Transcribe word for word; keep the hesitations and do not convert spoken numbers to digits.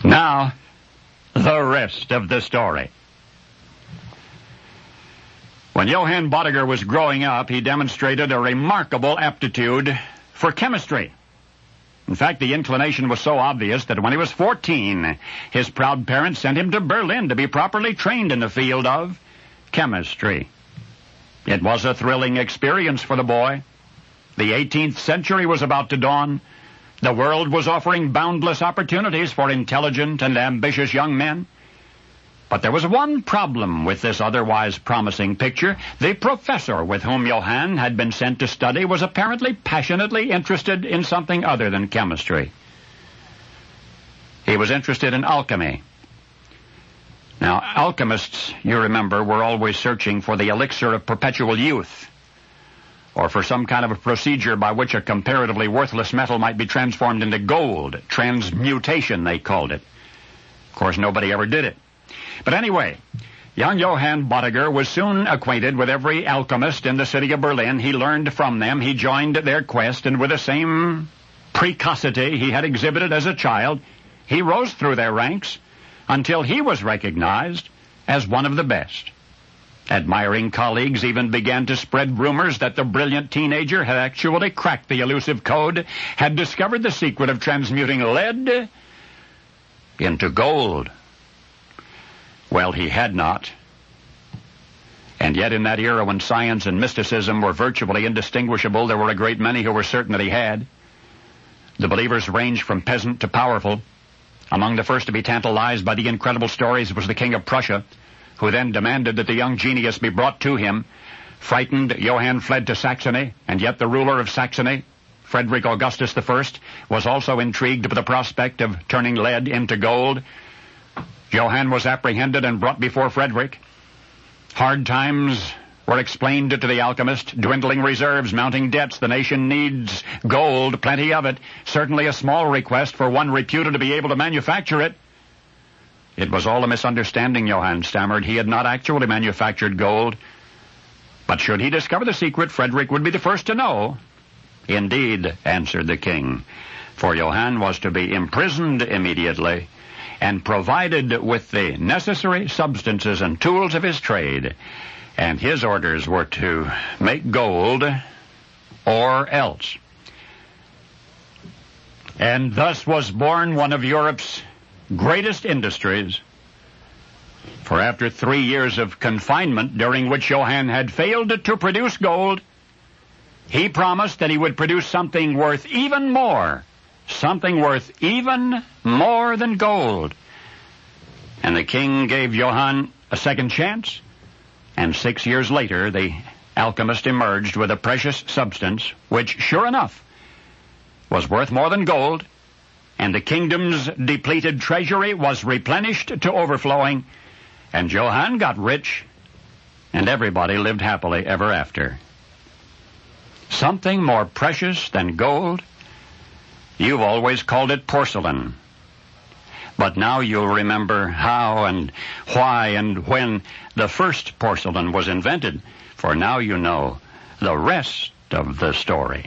Now, the rest of the story. When Johann Bodeger was growing up, he demonstrated a remarkable aptitude for chemistry. In fact, the inclination was so obvious that when he was fourteen, his proud parents sent him to Berlin to be properly trained in the field of chemistry. It was a thrilling experience for the boy. The eighteenth century was about to dawn. The world was offering boundless opportunities for intelligent and ambitious young men. But there was one problem with this otherwise promising picture. The professor with whom Johann had been sent to study was apparently passionately interested in something other than chemistry. He was interested in alchemy. Now, alchemists, you remember, were always searching for the elixir of perpetual youth, or for some kind of a procedure by which a comparatively worthless metal might be transformed into gold. Transmutation, they called it. Of course, nobody ever did it. But anyway, young Johann Bodeger was soon acquainted with every alchemist in the city of Berlin. He learned from them. He joined their quest, and with the same precocity he had exhibited as a child, he rose through their ranks until he was recognized as one of the best. Admiring colleagues even began to spread rumors that the brilliant teenager had actually cracked the elusive code, had discovered the secret of transmuting lead into gold. Well, he had not. And yet in that era when science and mysticism were virtually indistinguishable, there were a great many who were certain that he had. The believers ranged from peasant to powerful. Among the first to be tantalized by the incredible stories was the King of Prussia, who then demanded that the young genius be brought to him. Frightened, Johann fled to Saxony, and yet the ruler of Saxony, Frederick Augustus the First, was also intrigued with the prospect of turning lead into gold. Johann was apprehended and brought before Frederick. Hard times were explained to the alchemist, dwindling reserves, mounting debts. The nation needs gold, plenty of it. Certainly a small request for one reputed to be able to manufacture it. It was all a misunderstanding, Johann stammered. He had not actually manufactured gold. But should he discover the secret, Frederick would be the first to know. Indeed, answered the king, for Johann was to be imprisoned immediately and provided with the necessary substances and tools of his trade, and his orders were to make gold or else. And thus was born one of Europe's greatest industries. For after three years of confinement, during which Johann had failed to produce gold, he promised that he would produce something worth even more, something worth even more than gold. And the king gave Johann a second chance, and six years later the alchemist emerged with a precious substance which, sure enough, was worth more than gold, and the kingdom's depleted treasury was replenished to overflowing, and Johann got rich, and everybody lived happily ever after. Something more precious than gold? You've always called it porcelain. But now you'll remember how and why and when the first porcelain was invented, for now you know the rest of the story.